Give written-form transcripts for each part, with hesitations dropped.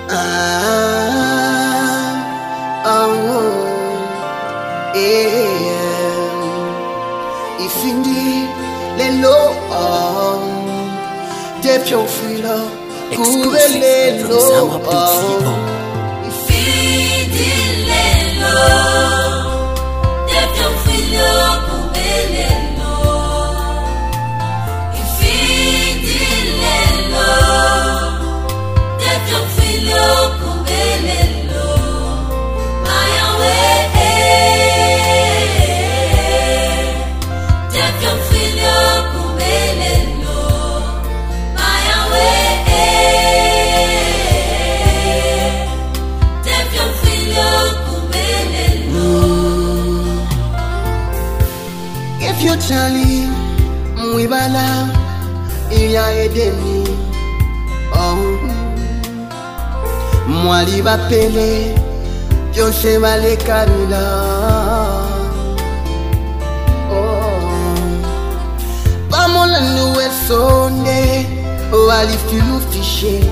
Ifindi lelo Depion fila Kube lelo Ifindi lelo Depion fila Kube lelo Ifindi lelo Depion fila Kube lelo Mayawe If you Charlie, Mwibala, Iya Edeni, Mwali Bapele, Jose Vale Kabila, Pamola Noué Sonde, Wali Filou Fiché,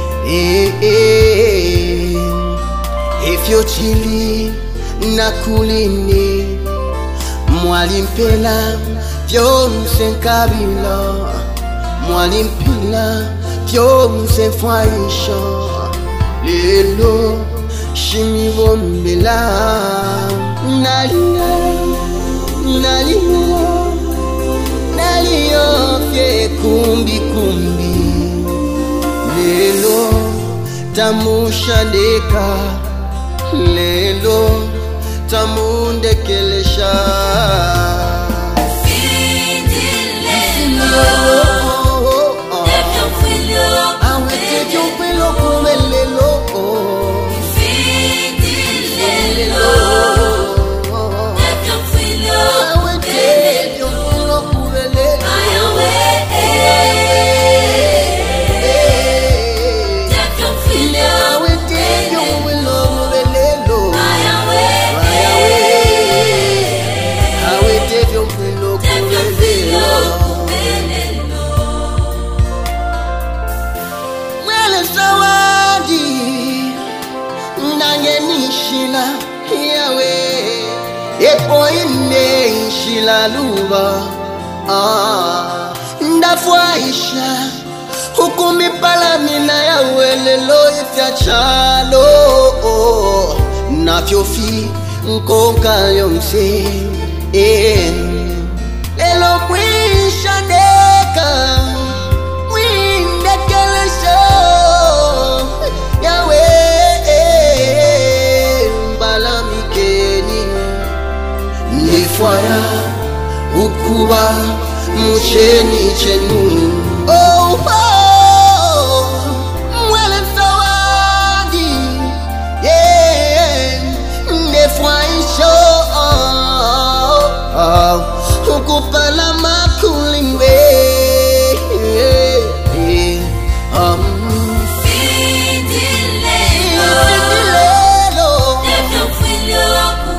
If you Chili, Nakulini, Mwalimpela, Pyo Msen Kabila, Mwalimpela, Pyo Msen Fwaisha, Lelo, Shimi Wombela, Nalia, Nalia, Nalia, Fye Kumbi Kumbi, Lelo, Tamusha Deka, Lelo, Tamunde Kelesha Ifindi lelo Depion filo Depion filo Kube lelo Ifindi lelo Depion filo Kube lelo Mayawe Depion filo Epo ine ishila luba Ndafwaisha Hukumi pala mina ya welelo ifya chalo Nafyofi nkonka yomse Elo mwisha deka Mwindekelesho Yawe Nefwaya ukuba mcheni chenu Mwele zawadi Nefwaisho Ukupala makulingwe Ifindi lelo Depion filo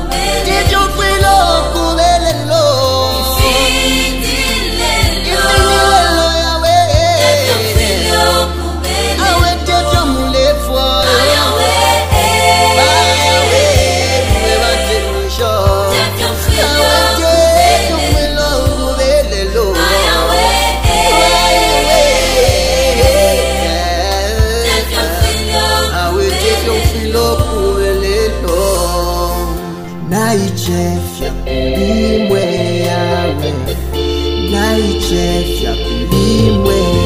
Naichefya kulimwe yawe Naichefya kulimwe